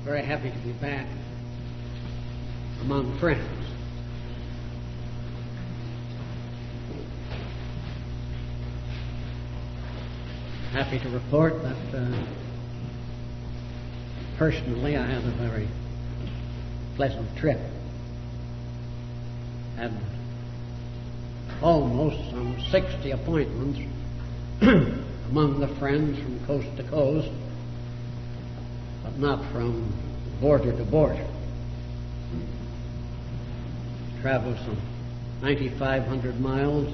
very happy to be back among friends. Happy to report that personally I had a very pleasant trip. Had almost some 60 appointments among the friends from coast to coast, but not from border to border. Traveled some 9,500 miles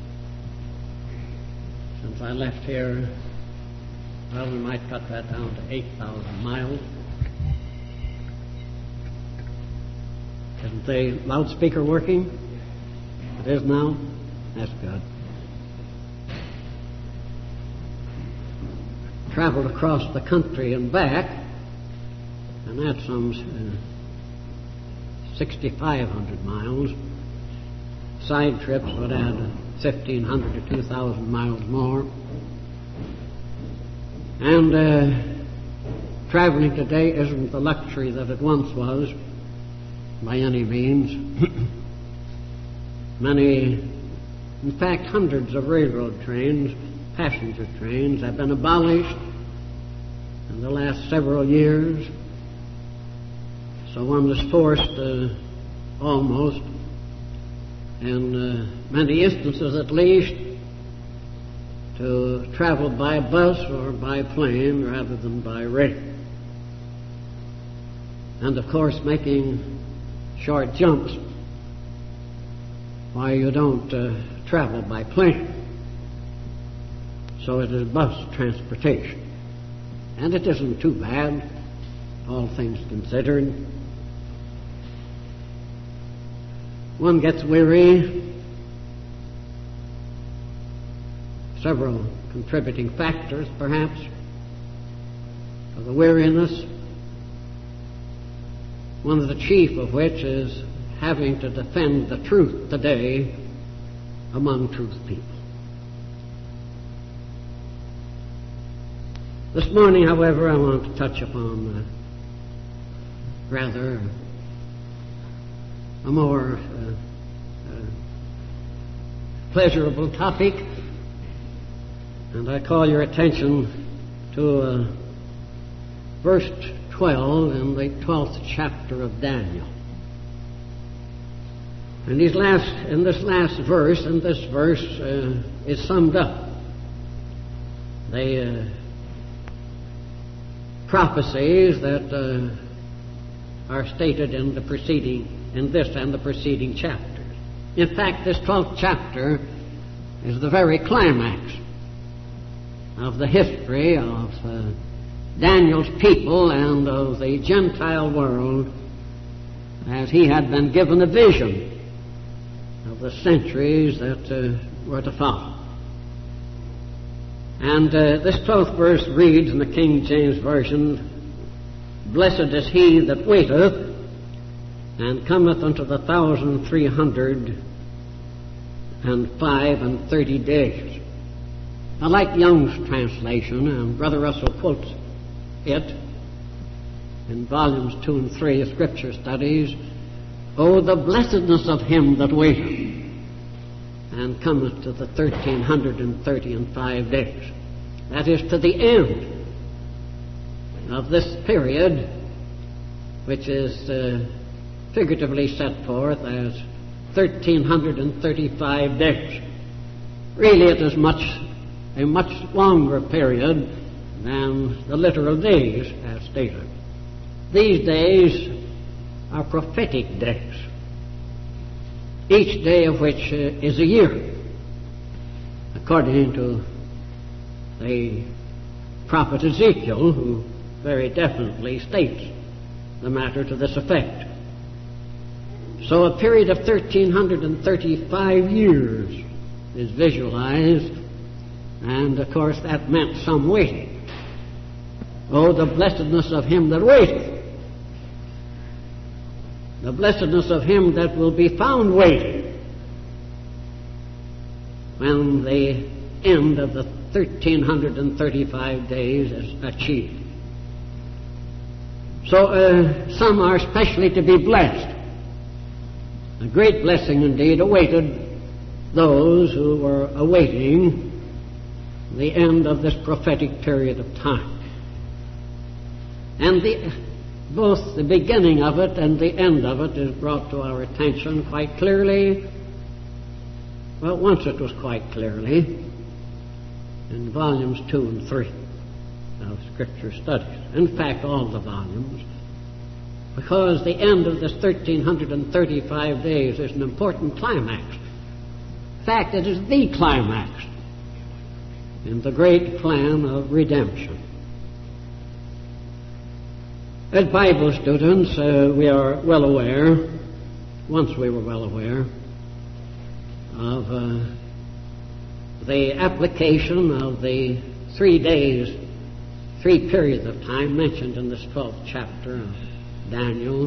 since I left here. Well, we might cut that down to 8,000 miles. Isn't the loudspeaker working? It is now? That's good. Traveled across the country and back, and that's some 6,500 miles. Side trips would add 1,500 to 2,000 miles more. And traveling today isn't the luxury that it once was, by any means. Many, in fact, hundreds of railroad trains, passenger trains, have been abolished in the last several years. So one is forced almost, in many instances at least, to travel by bus or by plane rather than by rail. And of course making short jumps. Why you don't travel by plane. So it is bus transportation. And it isn't too bad, all things considered. One gets weary. Several contributing factors, perhaps, to the weariness. One of the chief of which is having to defend the truth today among truth people. This morning, however, I want to touch upon rather a more pleasurable topic, and I call your attention to verse 12 in the 12th chapter of Daniel. And this last verse, and this verse is summed up. The prophecies that are stated in this and the preceding chapters. In fact, this 12th chapter is the very climax of the history of Daniel's people and of the Gentile world, as he had been given a vision of the centuries that were to follow. And this 12th verse reads in the King James Version, "Blessed is he that waiteth, and cometh unto the 1,335 days." I like Young's translation, and Brother Russell quotes it in volumes 2 and 3 of Scripture Studies. "Oh, the blessedness of him that waiteth, and cometh to the 1,335 days." That is, to the end of this period, which is figuratively set forth as 1,335 days. Really, it is a much longer period than the literal days as stated. These days are prophetic days, each day of which is a year, according to the prophet Ezekiel, who very definitely states the matter to this effect. So a period of 1,335 years is visualized, and of course that meant some waiting. Oh, the blessedness of him that waiteth. The blessedness of him that will be found waiting when the end of the 1,335 days is achieved. So some are specially to be blessed. A great blessing indeed awaited those who were awaiting the end of this prophetic period of time. And both the beginning of it and the end of it is brought to our attention quite clearly. Well, once it was quite clearly in volumes 2 and 3 of Scripture Studies. In fact, all the volumes. Because the end of this 1335 days is an important climax. In fact, it is the climax in the great plan of redemption. As Bible students, we are well aware, once we were well aware, of the application of the 3 days, 3 periods of time mentioned in this 12th chapter of Daniel,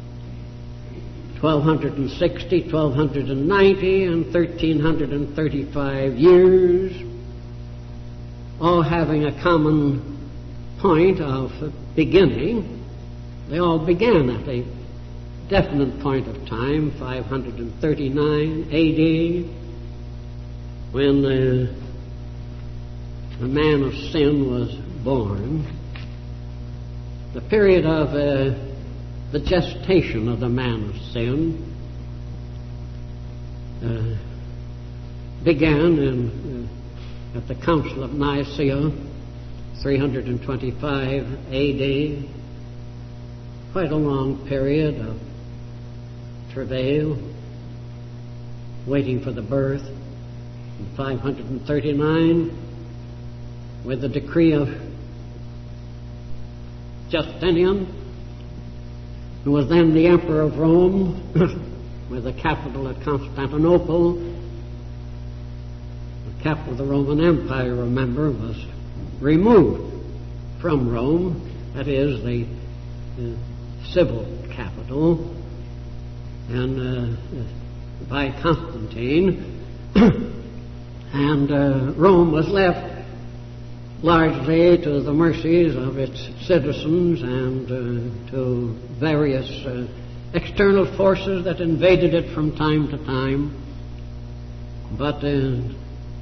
1260, 1290, and 1335 years, all having a common point of beginning. They all began at a definite point of time, 539 A.D., when the man of sin was born. The period of the gestation of the man of sin began at the Council of Nicaea, 325 A.D., quite a long period of travail, waiting for the birth. In 539, with the decree of Justinian, who was then the Emperor of Rome, with the capital at Constantinople. The capital of the Roman Empire, remember, was removed from Rome, that is, the civil capital, and by Constantine, and Rome was left largely to the mercies of its citizens and to various external forces that invaded it from time to time. But in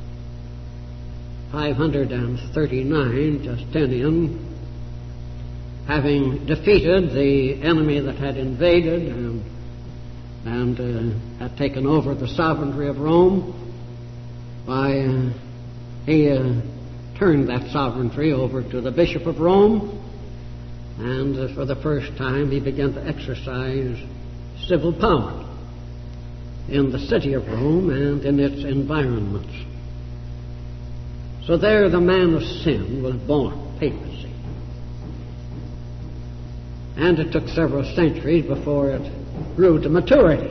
539, Justinian, having defeated the enemy that had invaded and had taken over the sovereignty of Rome, he turned that sovereignty over to the Bishop of Rome, and for the first time he began to exercise civil power in the city of Rome and in its environments. So there the man of sin was born, papacy. And it took several centuries before it grew to maturity.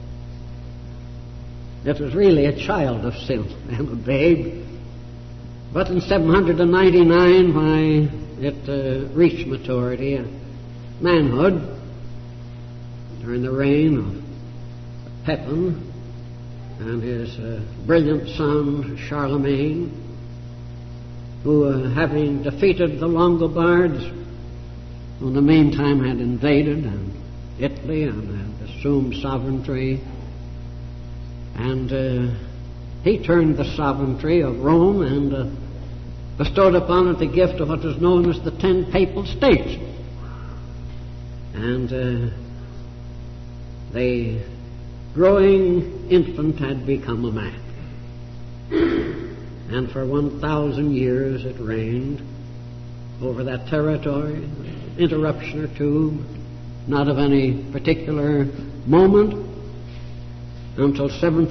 It was really a child of sin and a babe. But in 799, when it reached maturity, manhood, during the reign of Pepin and his brilliant son Charlemagne, who, having defeated the Longobards, who in the meantime had invaded Italy and had assumed sovereignty, and he turned the sovereignty of Rome and bestowed upon it the gift of what was known as the 10 Papal States. And the growing infant had become a man. And for 1,000 years it reigned over that territory, interruption or two, not of any particular moment, until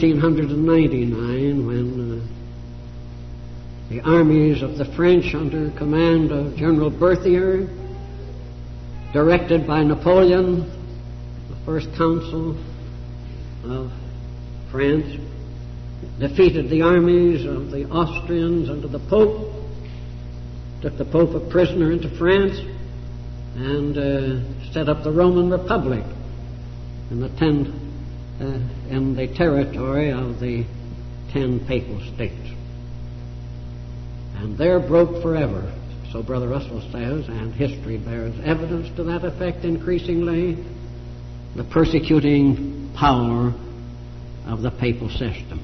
1799, when the armies of the French under command of General Berthier, directed by Napoleon, the first consul of France, defeated the armies of the Austrians under the Pope, took the Pope a prisoner into France, and set up the Roman Republic in the territory of the 10 Papal States. And there broke forever, so so Brother Russell says, and history bears evidence to that effect increasingly, the persecuting power of the papal system.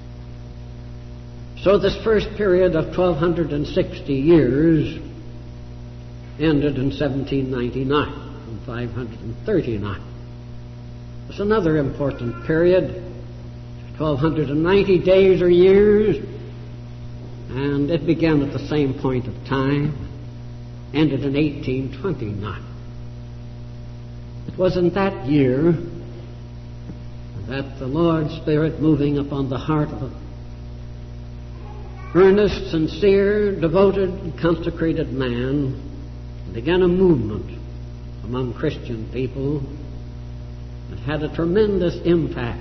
So this first period of 1260 years ended in 1799, in 539. It's another important period, 1290 days or years, and it began at the same point of time, ended in 1829. It was in that year that the Lord's Spirit, moving upon the heart of an earnest, sincere, devoted, and consecrated man, began a movement among Christian people that had a tremendous impact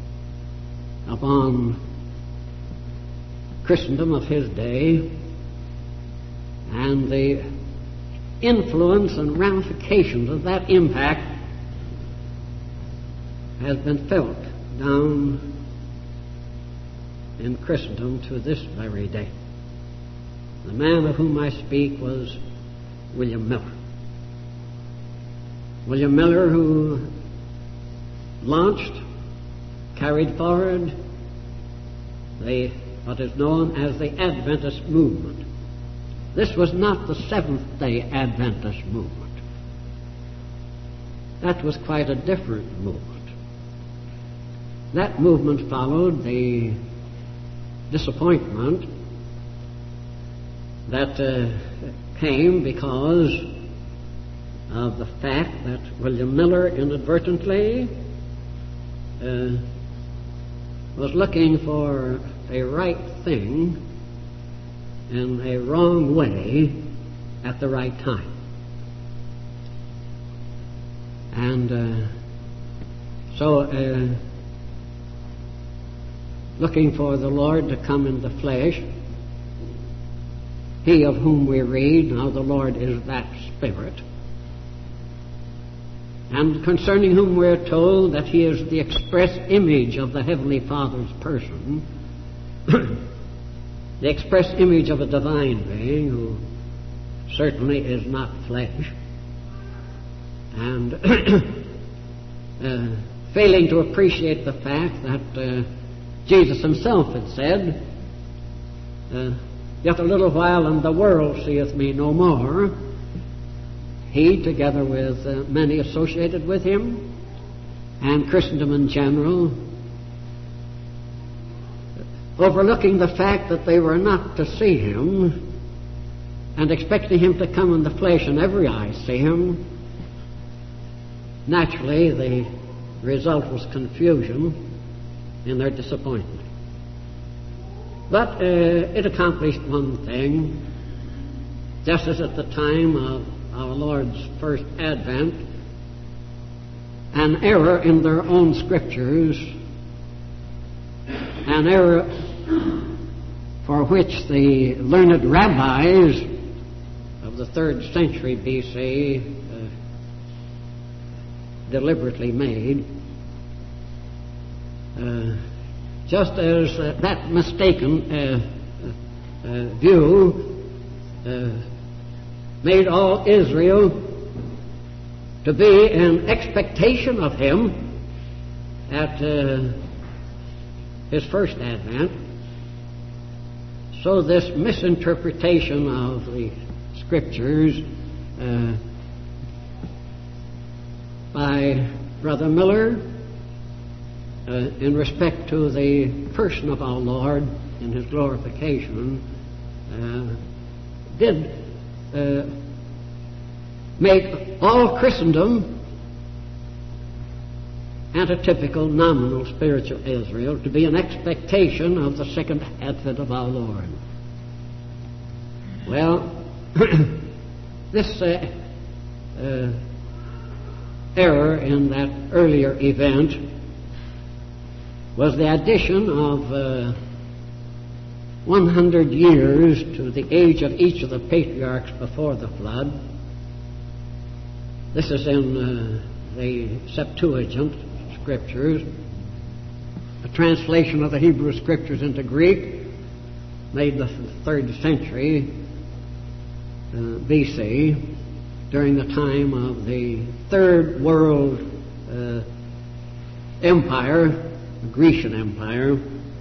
upon Christendom of his day, and the influence and ramifications of that impact has been felt down in Christendom to this very day. The man of whom I speak was William Miller. William Miller, who launched, carried forward what is known as the Adventist movement. This was not the Seventh-day Adventist movement. That was quite a different movement. That movement followed the disappointment that came because of the fact that William Miller inadvertently was looking for a right thing in a wrong way at the right time. And so looking for the Lord to come in the flesh, he of whom we read, now the Lord is that Spirit, and concerning whom we're told that he is the express image of the Heavenly Father's person, the express image of a divine being who certainly is not flesh, and failing to appreciate the fact that Jesus himself had said, yet a little while and the world seeth me no more. He, together with many associated with him, and Christendom in general, overlooking the fact that they were not to see him, and expecting him to come in the flesh and every eye see him, naturally the result was confusion in their disappointment. But it accomplished one thing. Just as at the time of our Lord's first advent, an error in their own scriptures, an error for which the learned rabbis of the 3rd century B.C. Deliberately made, just as that mistaken view made all Israel to be in expectation of him at his first advent, so this misinterpretation of the Scriptures by Brother Miller in respect to the person of our Lord in his glorification did make all Christendom and a typical nominal spiritual Israel to be an expectation of the second advent of our Lord. Well, this error in that earlier event was the addition of 100 years to the age of each of the patriarchs before the flood. This is in the Septuagint Scriptures, a translation of the Hebrew Scriptures into Greek, made the 3rd century. B.C., during the time of the Third World Empire, the Grecian Empire,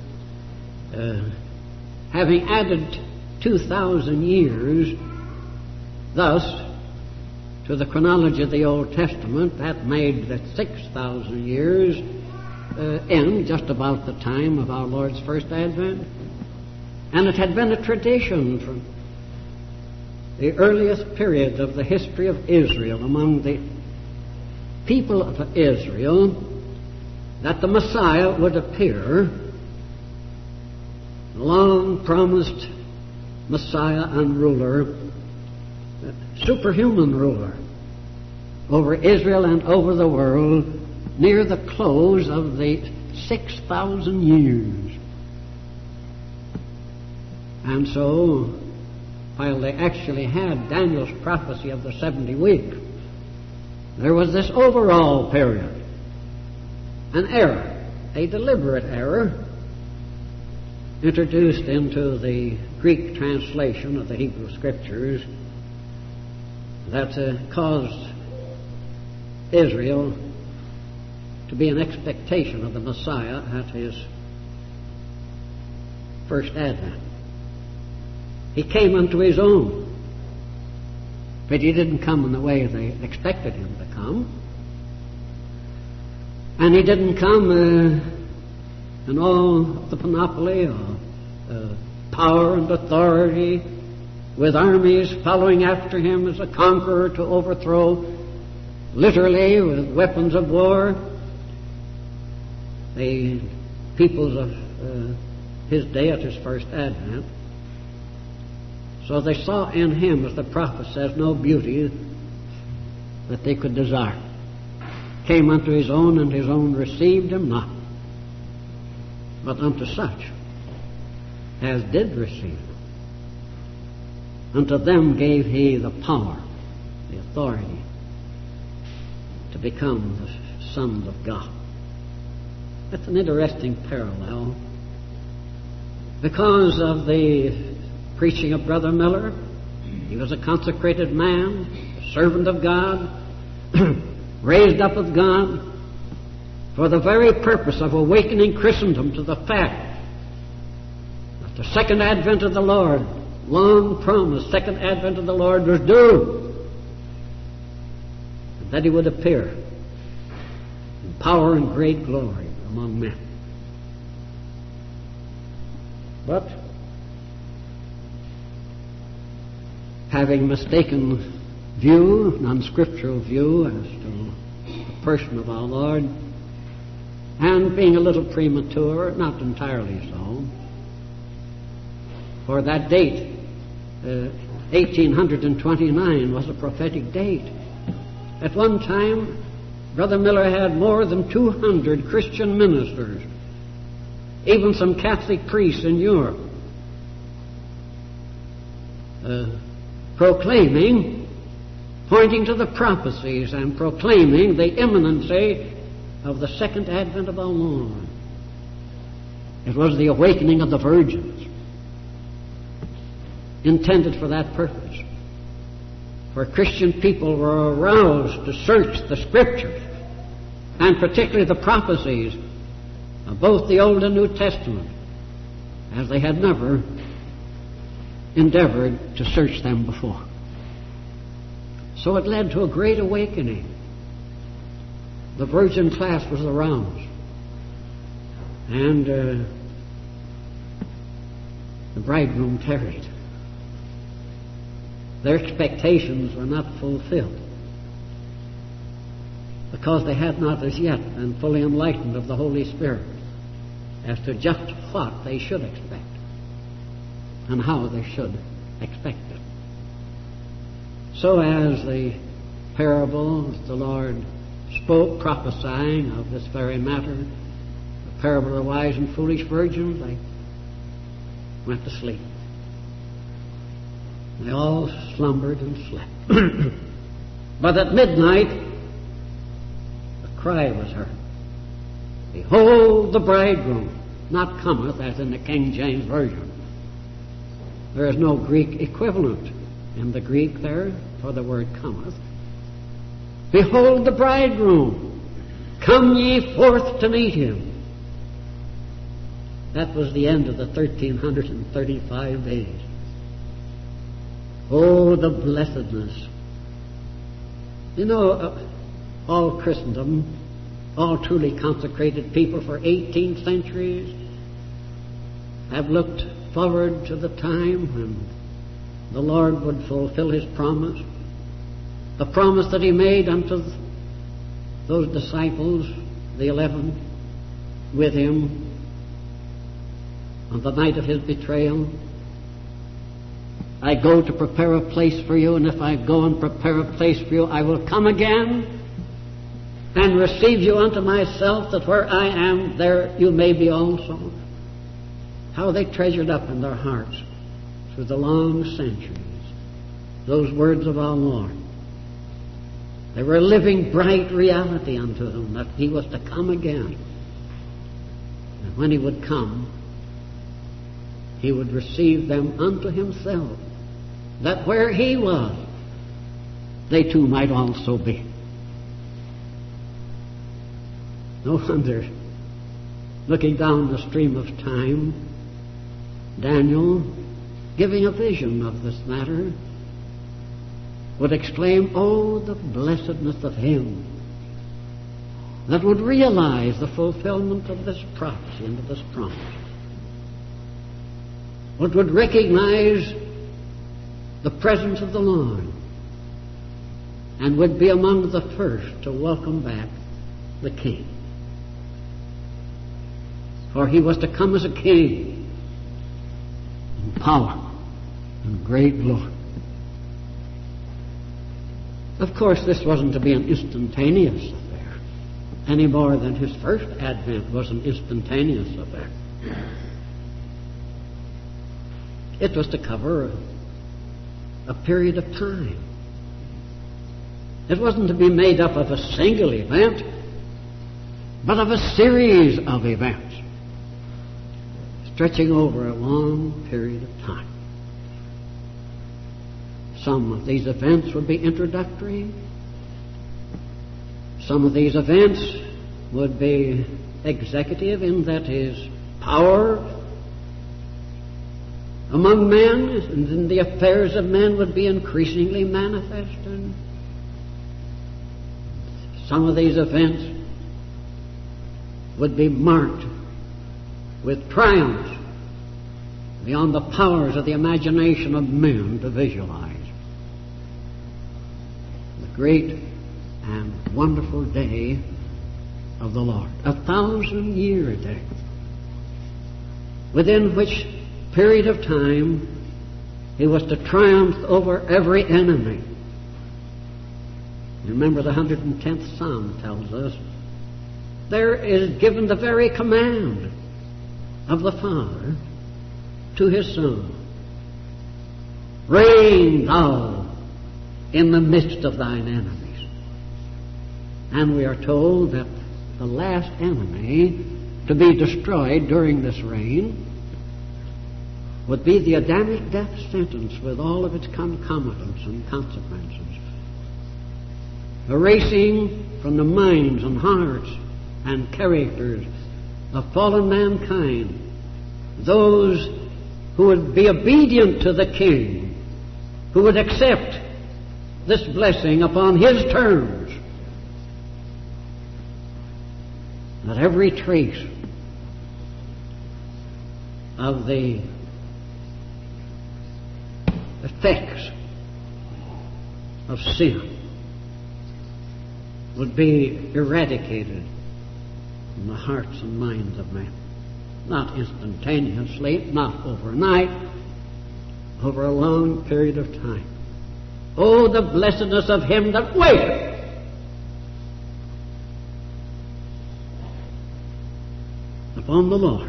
having added 2,000 years thus to the chronology of the Old Testament, that made the 6,000 years end just about the time of our Lord's first advent. And it had been a tradition from the earliest periods of the history of Israel among the people of Israel that the Messiah would appear, the long-promised Messiah and ruler, superhuman ruler over Israel and over the world near the close of the 6,000 years. And so, while they actually had Daniel's prophecy of the 70 weeks, there was this overall period, an error, a deliberate error, introduced into the Greek translation of the Hebrew Scriptures that caused Israel to be in expectation of the Messiah at his first advent. He came unto his own, but he didn't come in the way they expected him to come. And he didn't come in all the panoply of power and authority, with armies following after him as a conqueror to overthrow, literally with weapons of war, the peoples of his day at his first advent. So they saw in him, as the prophet says, no beauty that they could desire. Came unto his own, and his own received him not. But unto such as did receive him, unto them gave he the power, the authority, to become the sons of God. That's an interesting parallel, because of the preaching of Brother Miller. He was a consecrated man, a servant of God, raised up of God for the very purpose of awakening Christendom to the fact that the second advent of the Lord, long promised second advent of the Lord, was due, and that he would appear in power and great glory among men. But having mistaken view, an unscriptural view as to the person of our Lord, and being a little premature, not entirely so, for that date, 1829, was a prophetic date. At one time, Brother Miller had more than 200 Christian ministers, even some Catholic priests in Europe, proclaiming, pointing to the prophecies and proclaiming the imminency of the second advent of our Lord. It was the awakening of the virgins, intended for that purpose. For Christian people were aroused to search the Scriptures, and particularly the prophecies of both the Old and New Testament, as they had never endeavored to search them before. So it led to a great awakening. The virgin class was aroused, and the bridegroom tarried. Their expectations were not fulfilled, because they had not as yet been fully enlightened of the Holy Spirit as to just what they should expect and how they should expect it. So as the parable the Lord spoke, prophesying of this very matter, the parable of the wise and foolish virgins, they went to sleep. They all slumbered and slept. But at midnight, a cry was heard. Behold, the bridegroom, not cometh, as in the King James Version. There is no Greek equivalent in the Greek there, for the word cometh. Behold the bridegroom, come ye forth to meet him. That was the end of the 1335 days. Oh, the blessedness. You know, all Christendom, all truly consecrated people for 18 centuries have looked forward to the time when the Lord would fulfill His promise, the promise that He made unto those disciples, the 11, with Him on the night of His betrayal. I go to prepare a place for you, and if I go and prepare a place for you, I will come again and receive you unto myself, that where I am, there you may be also. How they treasured up in their hearts through the long centuries those words of our Lord. They were a living, bright reality unto them that He was to come again. And when He would come, He would receive them unto Himself, that where He was, they too might also be. No wonder, looking down the stream of time, Daniel, giving a vision of this matter, would exclaim, oh, the blessedness of him that would realize the fulfillment of this prophecy and of this promise, but would recognize the presence of the Lord and would be among the first to welcome back the King. For He was to come as a King in power and great glory. Of course, this wasn't to be an instantaneous affair, any more than His first advent was an instantaneous affair. It was to cover a period of time. It wasn't to be made up of a single event, but of a series of events stretching over a long period of time. Some of these events would be introductory. Some of these events would be executive, in that His power among men and in the affairs of men would be increasingly manifested. Some of these events would be marked with triumphs beyond the powers of the imagination of men to visualize. The great and wonderful day of the Lord, 1,000-year day, within which period of time He was to triumph over every enemy. Remember, the 110th Psalm tells us there is given the very command of the Father to His Son. Reign thou in the midst of thine enemies. And we are told that the last enemy to be destroyed during this reign would be the Adamic death sentence with all of its concomitants and consequences. Erasing from the minds and hearts and characters of fallen mankind those who would be obedient to the King, who would accept this blessing upon His terms, that every trace of the effects of sin would be eradicated from the hearts and minds of men. Not instantaneously, not overnight, over a long period of time. Oh, the blessedness of him that waiteth upon the Lord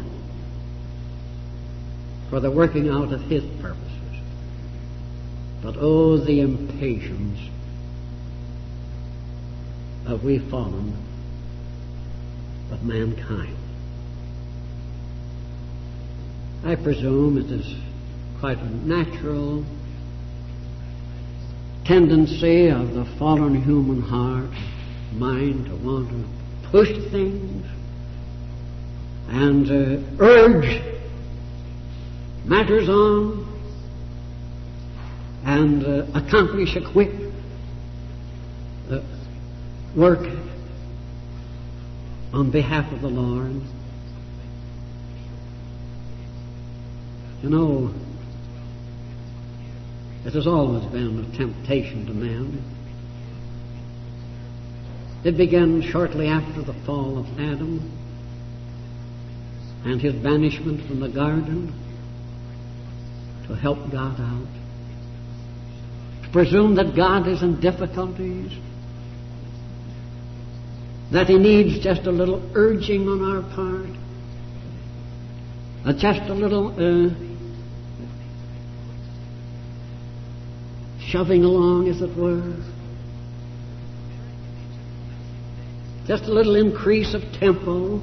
for the working out of His purposes. But oh, the impatience of we fallen of mankind. I presume it is quite a natural tendency of the fallen human heart, mind, to want to push things and urge matters on and accomplish a quick work on behalf of the Lord. You know, it has always been a temptation to men. It began shortly after the fall of Adam and his banishment from the garden to help God out. To presume that God is in difficulties, that He needs just a little urging on our part, just a little shoving along, as it were, just a little increase of tempo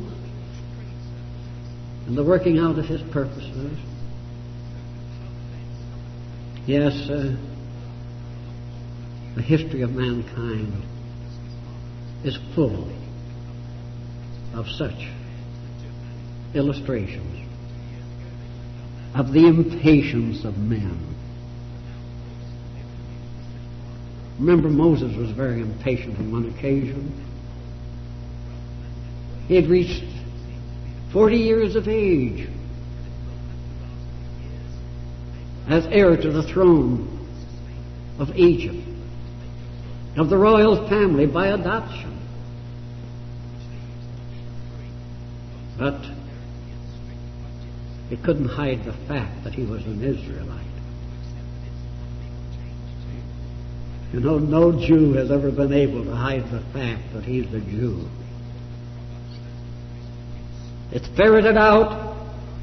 in the working out of His purposes. Yes, the history of mankind is full of such illustrations of the impatience of men. Remember, Moses was very impatient on one occasion. He had reached 40 years of age as heir to the throne of Egypt, of the royal family by adoption. But he couldn't hide the fact that he was an Israelite. You know, no Jew has ever been able to hide the fact that he's a Jew. It's ferreted out,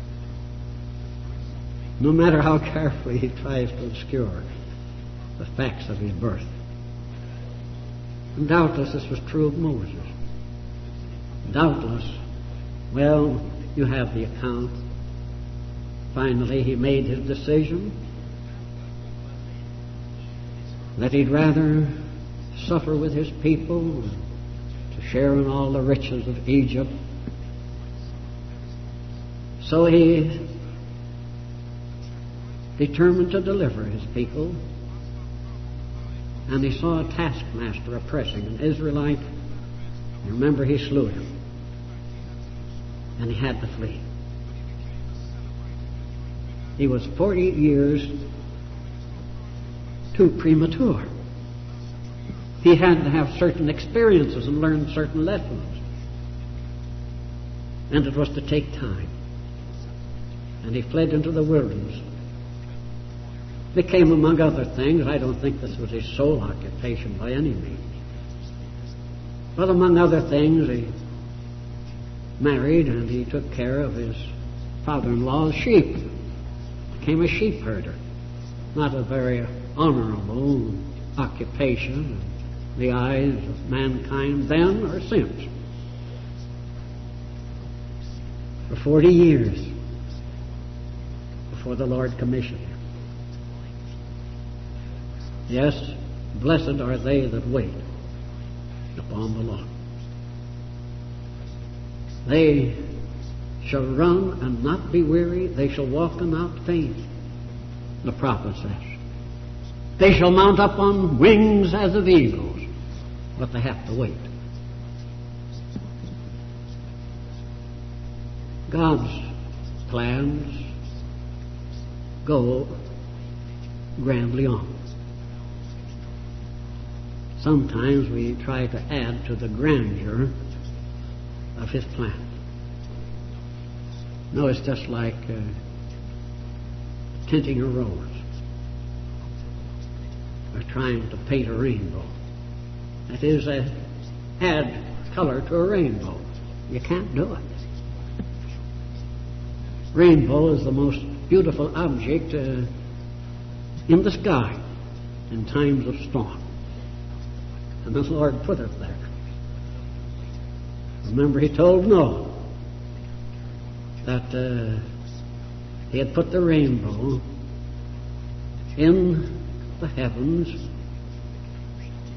no matter how carefully he tries to obscure the facts of his birth. And doubtless this was true of Moses. Doubtless, well, you have the account. Finally, he made his decision that he'd rather suffer with his people to share in all the riches of Egypt. So he determined to deliver his people, and he saw a taskmaster oppressing an Israelite. You remember, he slew him, and he had to flee. He was 40 years too premature. He had to have certain experiences and learn certain lessons, and it was to take time. And he fled into the wilderness. Became, among other things, I don't think this was his sole occupation by any means, but among other things, he married and he took care of his father-in-law's sheep. Became a sheep herder. Not a very honorable occupation in the eyes of mankind then or since. For 40 years before the Lord commissioned him. Yes, blessed are they that wait upon the Lord. They shall run and not be weary. They shall walk and not faint, the prophet says. They shall mount up on wings as of eagles, but they have to wait. God's plans go grandly on. Sometimes we try to add to the grandeur of His plan. No, it's just like tinting a rose or trying to paint a rainbow. That is, add color to a rainbow. You can't do it. Rainbow is the most beautiful object in the sky in times of storm. And the Lord put it there. Remember, He told Noah that He had put the rainbow in the heavens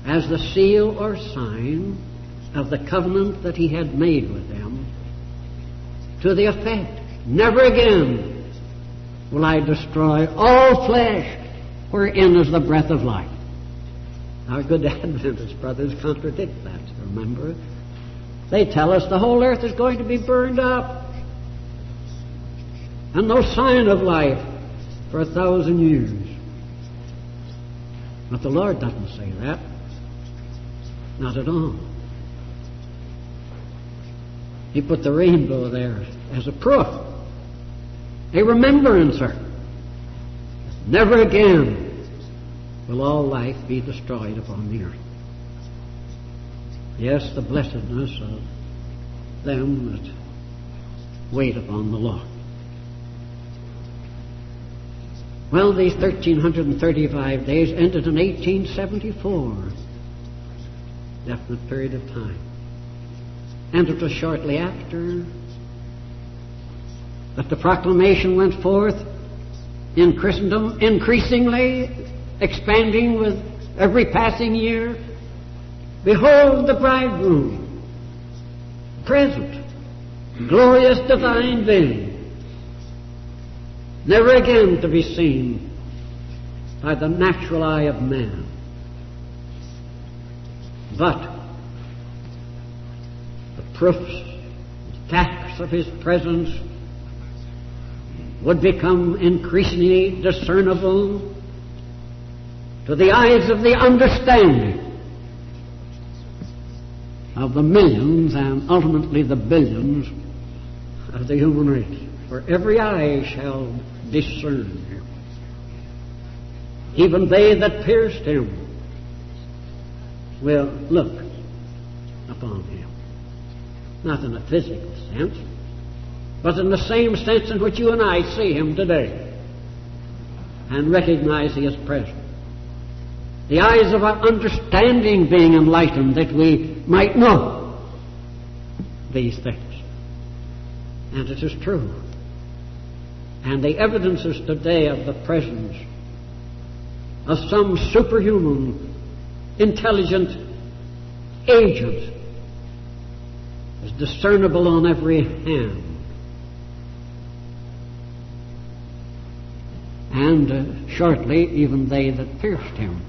as the seal or sign of the covenant that he had made with them, to the effect, never again will I destroy all flesh wherein is the breath of life. Our good Adventist brothers contradict that, remember. They tell us the whole earth is going to be burned up and no sign of life for 1,000 years. But the Lord doesn't say that. Not at all. He put the rainbow there as a proof, a remembrancer. Never again will all life be destroyed upon the earth. Yes, the blessedness of them that wait upon the Lord. Well, these 1,335 days ended in 1874. Definite period of time. And it was shortly after that the proclamation went forth in Christendom, increasingly expanding with every passing year. Behold the bridegroom, present, glorious divine being, never again to be seen by the natural eye of man. But the proofs, facts of his presence would become increasingly discernible to the eyes of the understanding of the millions and ultimately the billions of the human race. For every eye shall discern him. Even they that pierced him will look upon him. Not in a physical sense, but in the same sense in which you and I see him today and recognize he is present. The eyes of our understanding being enlightened that we might know these things. And it is true. And the evidences today of the presence of some superhuman, intelligent agent is discernible on every hand. And shortly, even they that pierced him,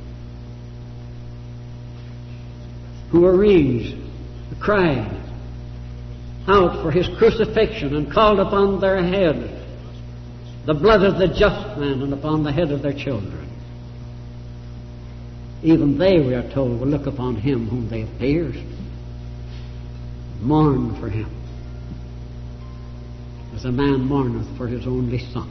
who arranged, cried out for his crucifixion and called upon their head the blood of the just man and upon the head of their children. Even they, we are told, will look upon him whom they have pierced, mourn for him, as a man mourneth for his only son.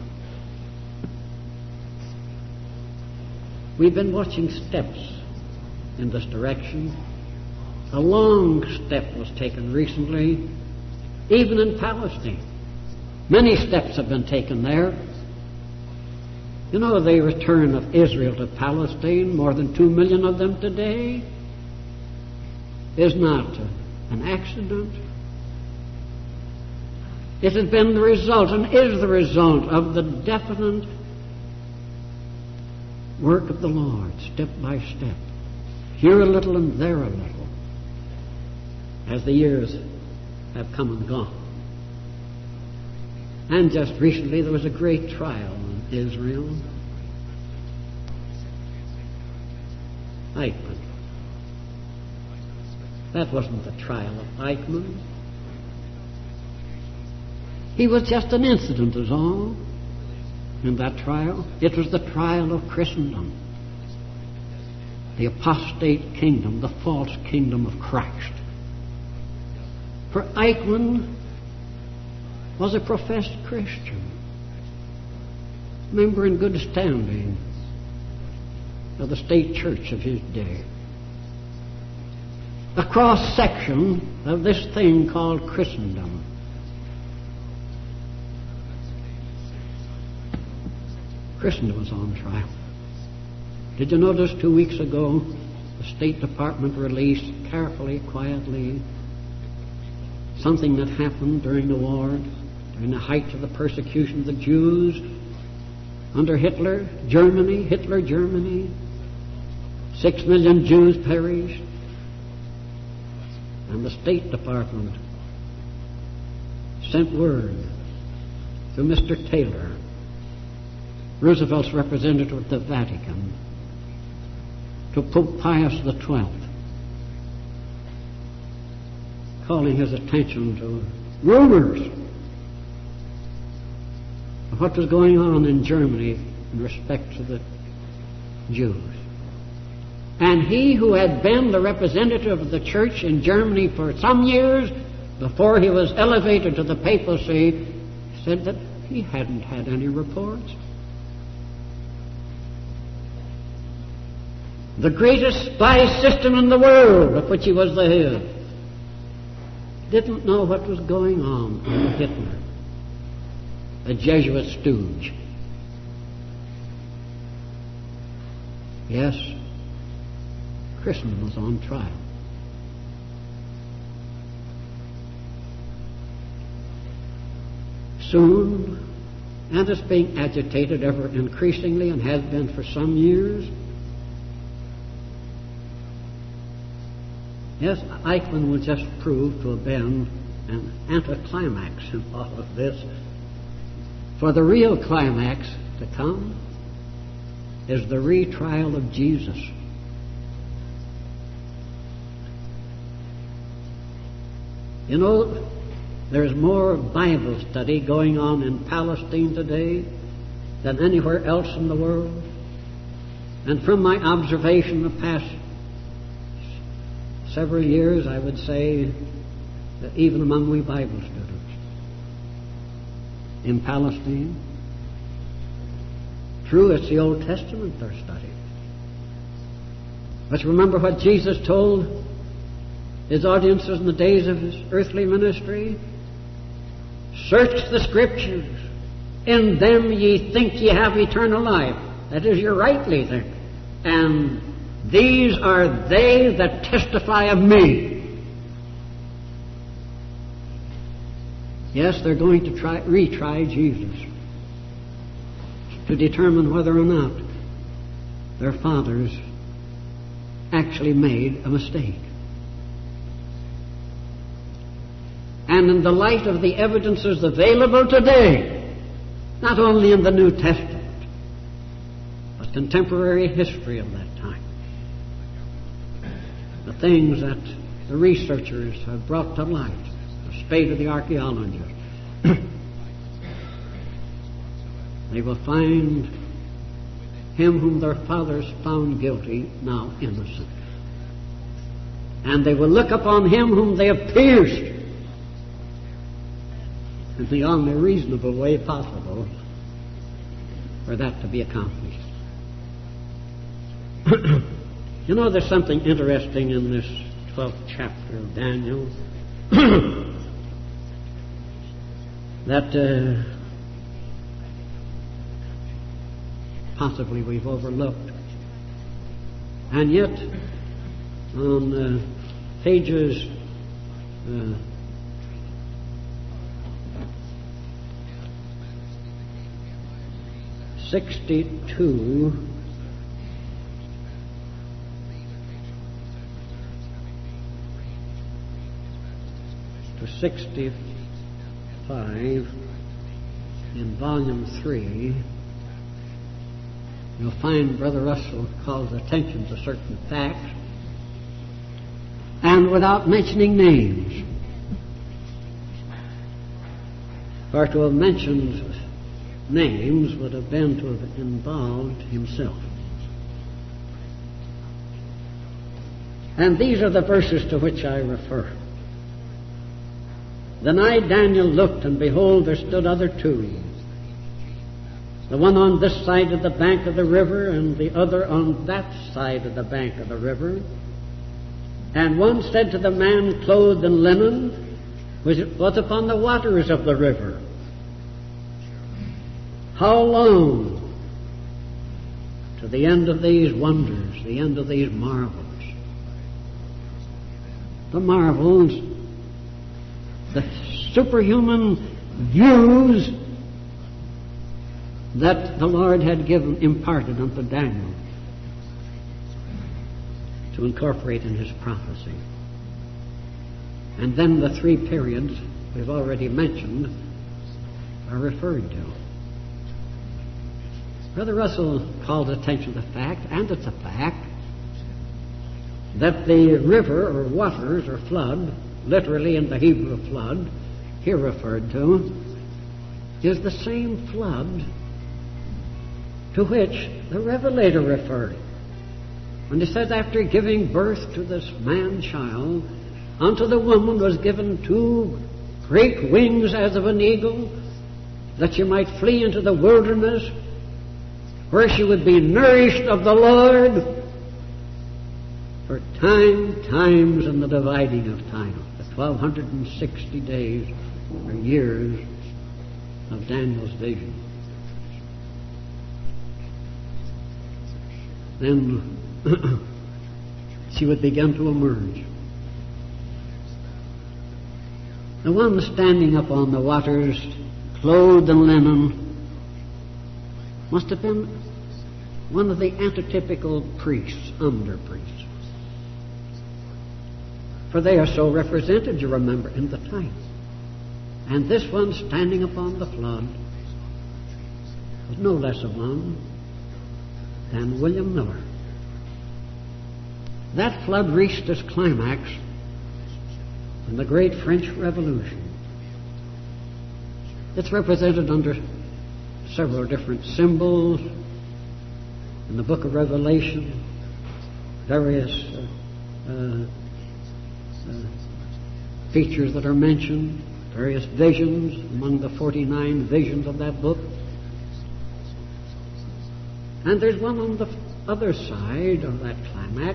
We've been watching steps in this direction. A long step was taken recently, even in Palestine. Many steps have been taken there. You know, the return of Israel to Palestine, more than 2 million of them today, is not an accident. It has been the result and is the result of the definite work of the Lord, step by step. Here a little and there a little, as the years have come and gone. And just recently there was a great trial in Israel. Eichmann. That wasn't the trial of Eichmann. He was just an incident, is all, in that trial. It was the trial of Christendom, the apostate kingdom, the false kingdom of Christ. For Eichmann was a professed Christian, member in good standing of the state church of his day. A cross-section of this thing called Christendom. Christendom was on trial. Did you notice 2 weeks ago the State Department released carefully, quietly, something that happened during the war, during the height of the persecution of the Jews under Hitler Germany, 6 million Jews perished. And the State Department sent word to Mr. Taylor, Roosevelt's representative at the Vatican, to Pope Pius XII, calling his attention to rumors of what was going on in Germany in respect to the Jews. And he who had been the representative of the church in Germany for some years before he was elevated to the papacy said that he hadn't had any reports. The greatest spy system in the world, of which he was the head, didn't know what was going on under Hitler, a Jesuit stooge. Yes, Christendom was on trial. Soon, and it's being agitated ever increasingly and has been for some years. Yes, Eichmann will just prove to have been an anticlimax in all of this. For the real climax to come is the retrial of Jesus. You know, there's more Bible study going on in Palestine today than anywhere else in the world. And from my observation the past several years, I would say that even among we Bible students in Palestine, true, it's the Old Testament they're studying. But remember what Jesus told his audiences in the days of his earthly ministry? Search the Scriptures. In them ye think ye have eternal life. That is, you rightly think. And these are they that testify of me. Yes, they're going to retry Jesus to determine whether or not their fathers actually made a mistake. And in the light of the evidences available today, not only in the New Testament, but contemporary history of that time, the things that the researchers have brought to light, the spade of the archaeologists, they will find him whom their fathers found guilty now innocent. And they will look upon him whom they have pierced in the only reasonable way possible for that to be accomplished. You know, there's something interesting in this 12th chapter of Daniel that possibly we've overlooked. And yet, on pages 62 to 65 in volume 3, you'll find Brother Russell calls attention to certain facts, and without mentioning names. For to have mentioned names would have been to have involved himself. And these are the verses to which I refer. Then I, Daniel, looked, and behold, there stood other two, the one on this side of the bank of the river, and the other on that side of the bank of the river. And one said to the man clothed in linen, which was upon the waters of the river, how long to the end of these wonders, the end of these marvels? The marvels, the superhuman views that the Lord had imparted unto Daniel. to incorporate in his prophecy. And then the three periods we've already mentioned are referred to. Brother Russell called attention to the fact, and it's a fact, that the river or waters or flood, literally in the Hebrew flood, here referred to, is the same flood to which the Revelator referred. When he says, after giving birth to this man-child, unto the woman was given 2 great wings as of an eagle, that she might flee into the wilderness, where she would be nourished of the Lord for times and the dividing of time, the 1260 days or years of Daniel's vision. Then she would begin to emerge. The one standing upon the waters, clothed in linen, must have been one of the antitypical priests, under-priests. For they are so represented, you remember, in the type. And this one standing upon the flood was no less a one than William Miller. That flood reached its climax in the great French Revolution. It's represented under several different symbols in the book of Revelation, various features that are mentioned, various visions among the 49 visions of that book. And there's one on the other side of that climax,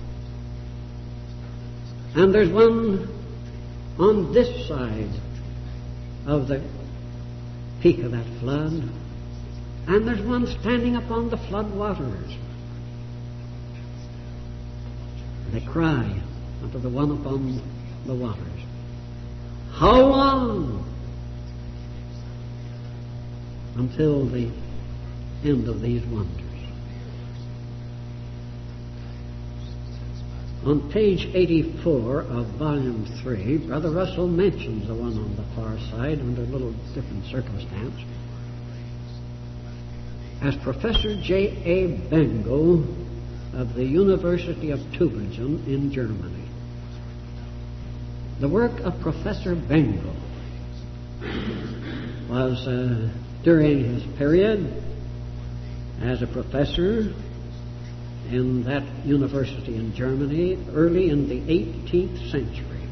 and there's one on this side of the peak of that flood, and there's one standing upon the flood waters. They cry unto the one upon the waters, how long? Until the end of these wonders. On page 84 of volume 3, Brother Russell mentions the one on the far side under a little different circumstance. As Professor J.A. Bengel of the University of Tübingen in Germany. The work of Professor Bengel was during his period as a professor in that university in Germany early in the 18th century.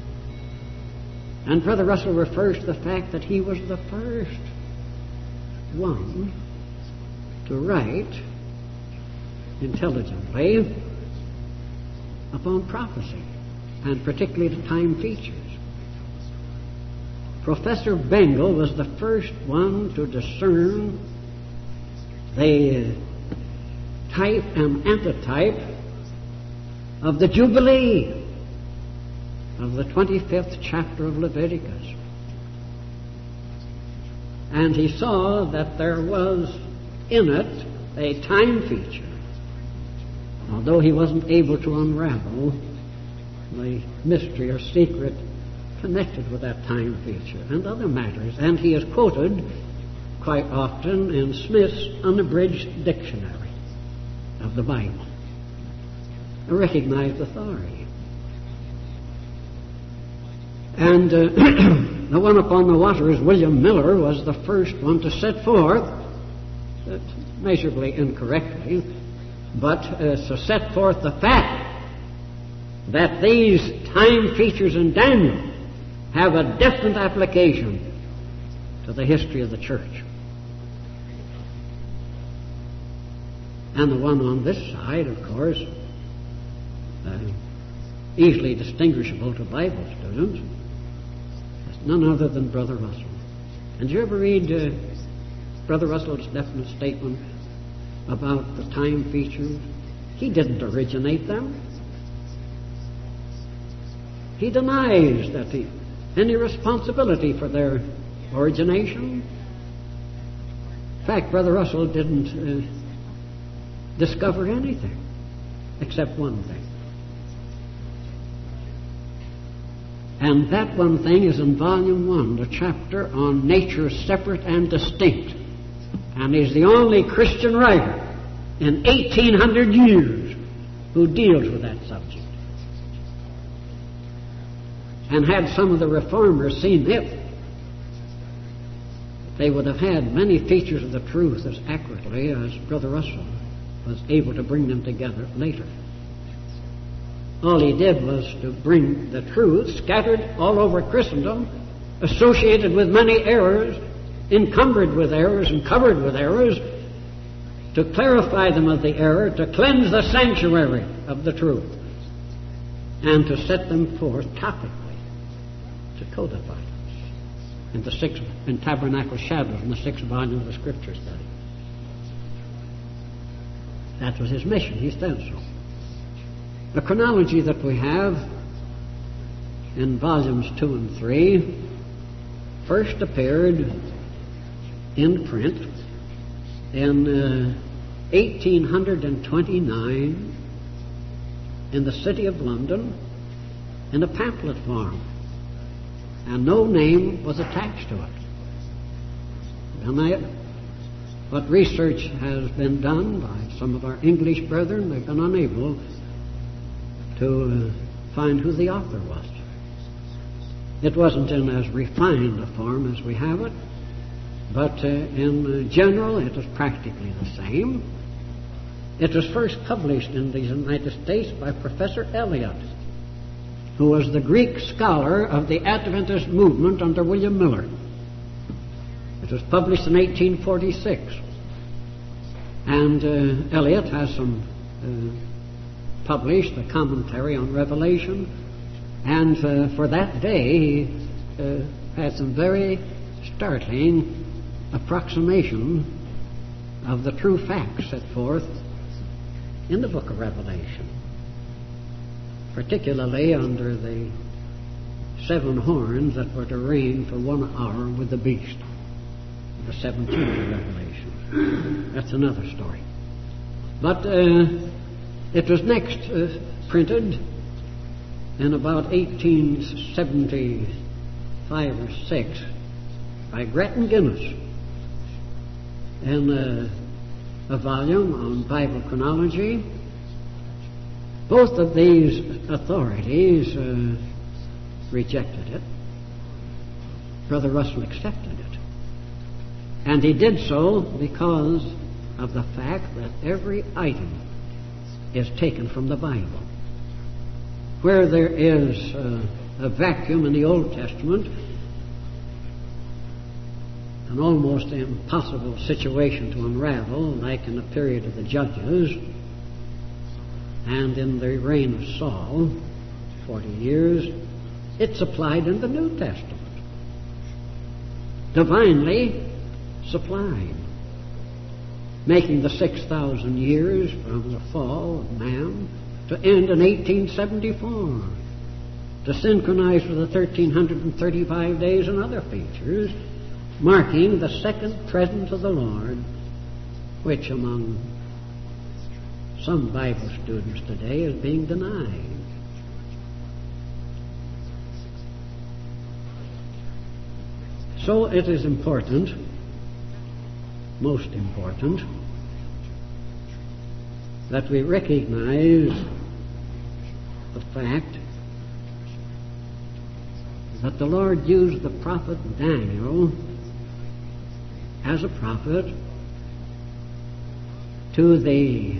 And Brother Russell refers to the fact that he was the first one to write intelligently upon prophecy, and particularly the time features. Professor Bengel was the first one to discern the type and antitype of the Jubilee of the 25th chapter of Leviticus. And he saw that there was in it a time feature, although he wasn't able to unravel the mystery or secret connected with that time feature and other matters. And he is quoted quite often in Smith's Unabridged Dictionary of the Bible, a recognized authority. And the one upon the waters, William Miller, was the first one to set forth, measurably incorrectly, but to set forth the fact that these time features in Daniel have a definite application to the history of the church. And the one on this side, of course, easily distinguishable to Bible students, is none other than Brother Russell. And did you ever read Brother Russell's definite statement about the time features? He didn't originate them. He denies that any responsibility for their origination. In fact, Brother Russell didn't discover anything except one thing. And that one thing is in Volume 1, the chapter on nature separate and distinct. And he's the only Christian writer in 1800 years who deals with that subject. And had some of the reformers seen it, they would have had many features of the truth as accurately as Brother Russell was able to bring them together later. All he did was to bring the truth scattered all over Christendom, associated with many errors, encumbered with errors and covered with errors, to clarify them of the error, to cleanse the sanctuary of the truth, and to set them forth topically, to codify them in Tabernacle Shadows, in the 6th volume of the Scripture Study. That was his mission. He said so. The chronology that we have in volumes 2 and 3 first appeared in print in 1829 in the City of London in a pamphlet form, and no name was attached to it. And what research has been done by some of our English brethren, they've been unable to find who the author was. It wasn't in as refined a form as we have it, but in general it is practically the same. It was first published in the United States by Professor Eliot, who was the Greek scholar of the Adventist movement under William Miller. It was published in 1846. And Eliot has published a commentary on Revelation, and for that day he had some very startling approximation of the true facts set forth in the book of Revelation, particularly under the 7 horns that were to reign for 1 hour with the beast, the 17th of Revelation. That's another story. But it was next printed in about 1875 or 6 by Gretton Guinness in a volume on Bible chronology. Both of these authorities rejected it. Brother Russell accepted it. And he did so because of the fact that every item is taken from the Bible. Where there is a vacuum in the Old Testament, an almost impossible situation to unravel, like in the period of the Judges and in the reign of Saul, 40 years, it's applied in the New Testament, divinely supplied, making the 6,000 years from the fall of man to end in 1874, to synchronize with the 1,335 days and other features, marking the second presence of the Lord, which among some Bible students today is being denied. So it is important, most important, that we recognize the fact that the Lord used the prophet Daniel as a prophet to the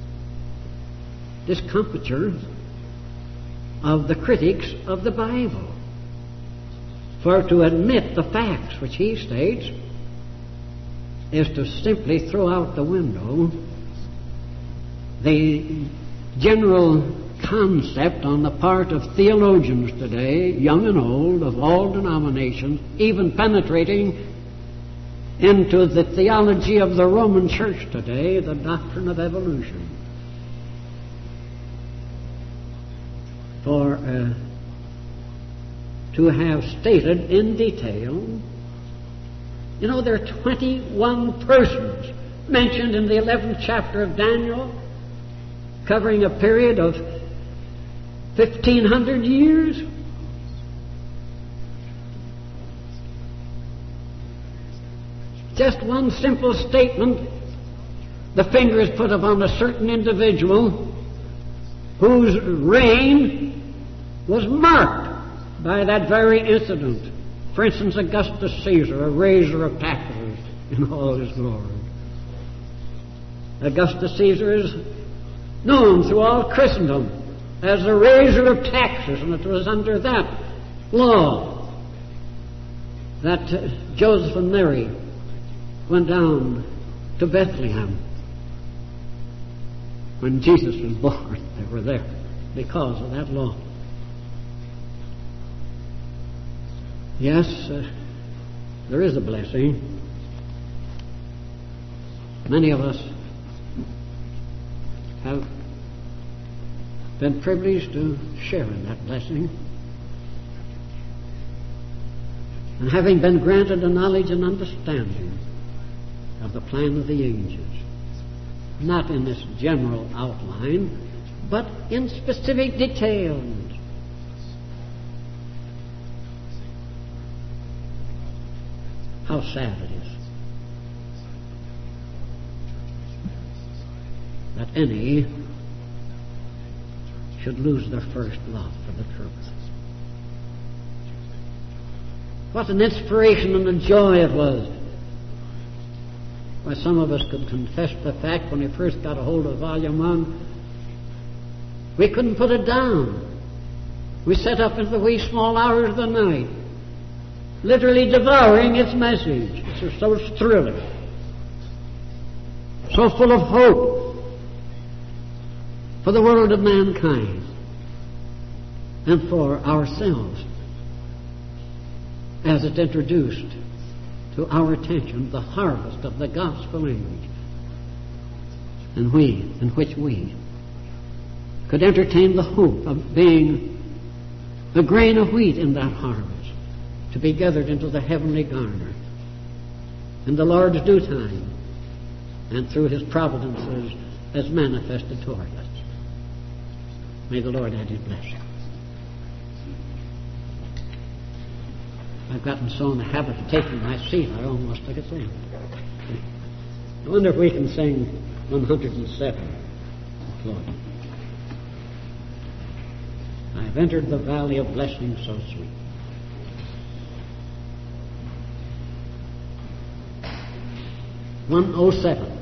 discomfiture of the critics of the Bible. For to admit the facts which he states is to simply throw out the window the general concept on the part of theologians today, young and old, of all denominations, even penetrating into the theology of the Roman Church today, the doctrine of evolution. For to have stated in detail, you know, there are 21 persons mentioned in the 11th chapter of Daniel, covering a period of 1,500 years. just one simple statement, the finger is put upon a certain individual whose reign was marked by that very incident. For instance, Augustus Caesar, a raiser of taxes in all his glory. Augustus Caesar is known through all Christendom as the raiser of taxes, and it was under that law that Joseph and Mary went down to Bethlehem. When Jesus was born, they were there because of that law. Yes, there is a blessing. Many of us have been privileged to share in that blessing. And having been granted a knowledge and understanding of the plan of the angels, not in this general outline, but in specific details. How sad it is that any should lose their first love for the truth. What an inspiration and a joy it was. Why, some of us could confess the fact when we first got a hold of Volume 1, we couldn't put it down. We sat up into the wee small hours of the night, literally devouring its message. It was so thrilling, so full of hope for the world of mankind and for ourselves, as it introduced to our attention the harvest of the gospel age, in which we could entertain the hope of being a grain of wheat in that harvest, to be gathered into the heavenly garner in the Lord's due time and through His providences as manifested toward us. May the Lord add His blessing. I've gotten so in the habit of taking my seat, I almost took a thing. I wonder if we can sing 107. Lord, I've entered the valley of blessing so sweet. (107).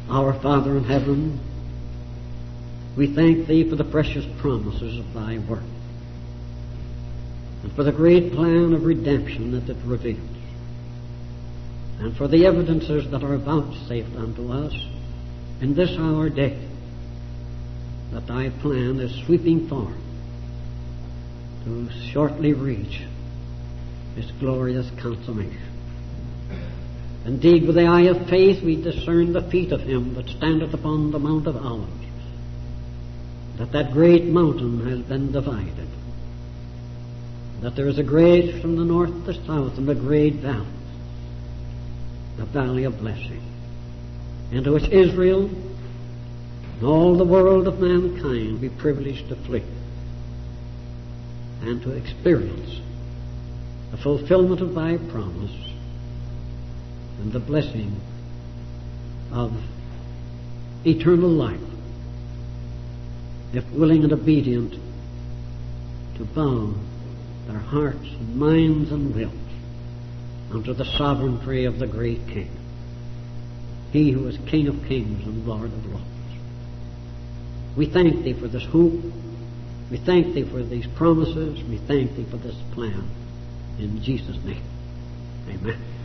Our Father in heaven, we thank Thee for the precious promises of Thy Word, and for the great plan of redemption that it reveals, and for the evidences that are vouchsafed unto us in this our day, that Thy plan is sweeping forward to shortly reach its glorious consummation. Indeed, with the eye of faith we discern the feet of Him that standeth upon the Mount of Olives, that great mountain has been divided, that there is a grade from the north to the south, and a great valley, the valley of blessing, into which Israel and all the world of mankind be privileged to flee and to experience the fulfillment of Thy promise and the blessing of eternal life, if willing and obedient to bow their hearts and minds and wills unto the sovereignty of the great King, He who is King of kings and Lord of lords. We thank Thee for this hope. We thank Thee for these promises. We thank Thee for this plan. In Jesus' name, amen.